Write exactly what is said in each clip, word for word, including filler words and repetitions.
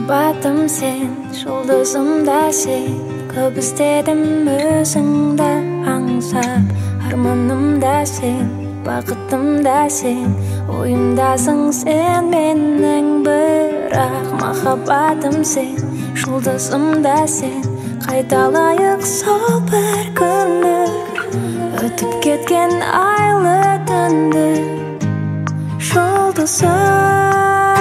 Махаббатым sen, жұлдызым да sen. Көп іздедім өзіңді аңсап. Арманым да sen, бақытым да sen. Ойымдасың sen менің, бірақ махаббатым sen, жұлдызым да sen. Қайталайық сол бір күнді, өтіп кеткен айлы түнді. Жұлдызым,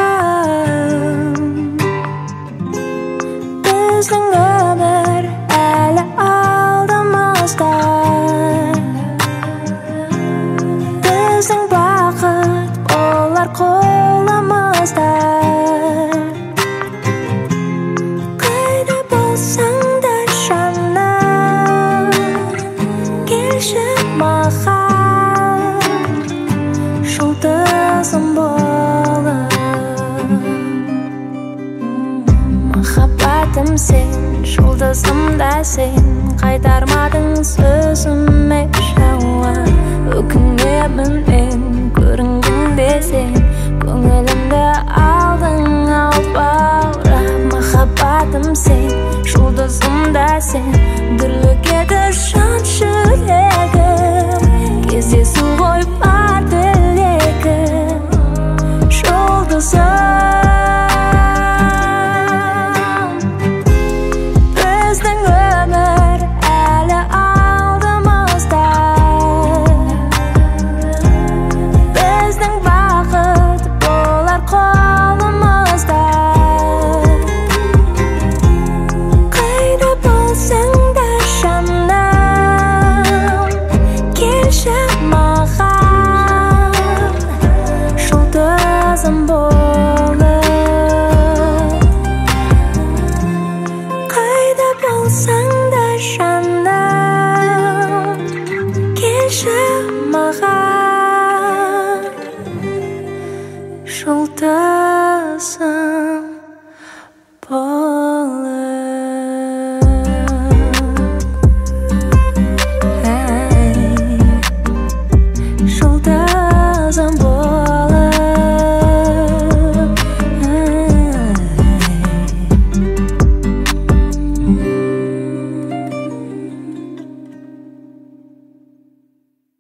біздің өмір әлі алдымызда. Біздің бақыт болар қолымызда. Қайда болсаң да жаным, келші маған жұлдызым болып. Махаббатым sen, жұлдызым да sen. Қайтармадың сөзіме жауап. Өкінемін мен көрінгенде сен, көңілімді алдың ал баурап. Махаббатым sen, жұлдызым да sen. Дүрлік